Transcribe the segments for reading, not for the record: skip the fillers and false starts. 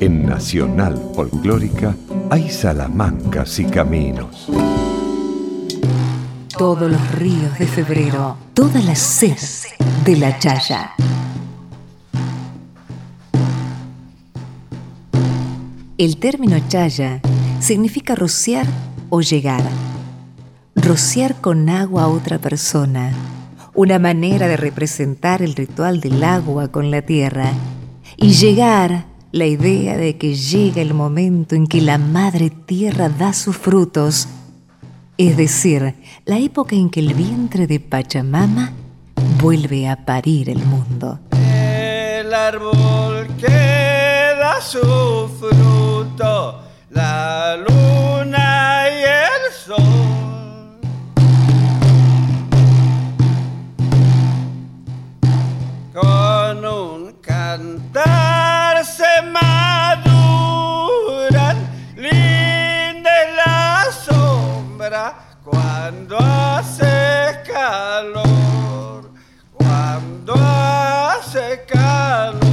En Nacional Folclórica hay salamancas y caminos. Todos los ríos de febrero, toda la sed de la chaya. El término chaya significa rociar o llegar. Rociar con agua a otra persona, una manera de representar el ritual del agua con la tierra. Y llegar, la idea de que llega el momento en que la madre tierra da sus frutos, es decir, la época en que el vientre de Pachamama vuelve a parir el mundo. El árbol que da su fruto, la luna y el sol. Con un cantar se maduran, linda es la sombra cuando hace calor, cuando hace calor.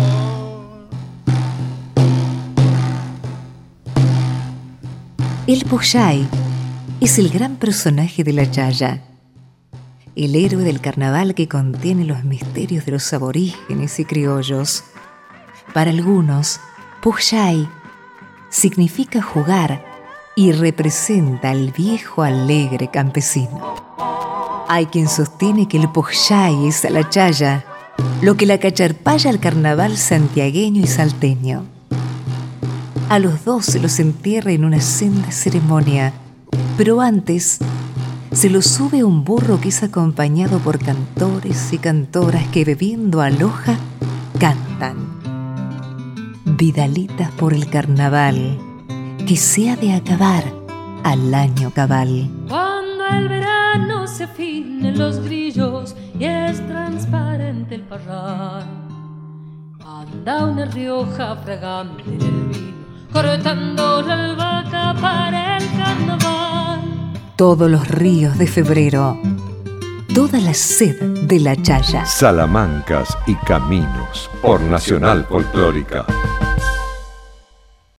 El Poyay es el gran personaje de la chaya, el héroe del carnaval que contiene los misterios de los aborígenes y criollos. Para algunos, Poyay significa jugar y representa al viejo alegre campesino. Hay quien sostiene que el Poyay es a la chaya lo que la cacharpaya al carnaval santiagueño y salteño. A los dos se los entierra en una senda ceremonia, pero antes se los sube a un burro que es acompañado por cantores y cantoras que bebiendo aloja cantan. Vidalitas por el carnaval, que se ha de acabar al año cabal. Cuando el verano se afinen los grillos y es transparente el parral, anda una Rioja fragante en el vino, cortando la albahaca para el carnaval. Todos los ríos de febrero, toda la sed de la chaya. Salamancas y caminos por Nacional Folclórica.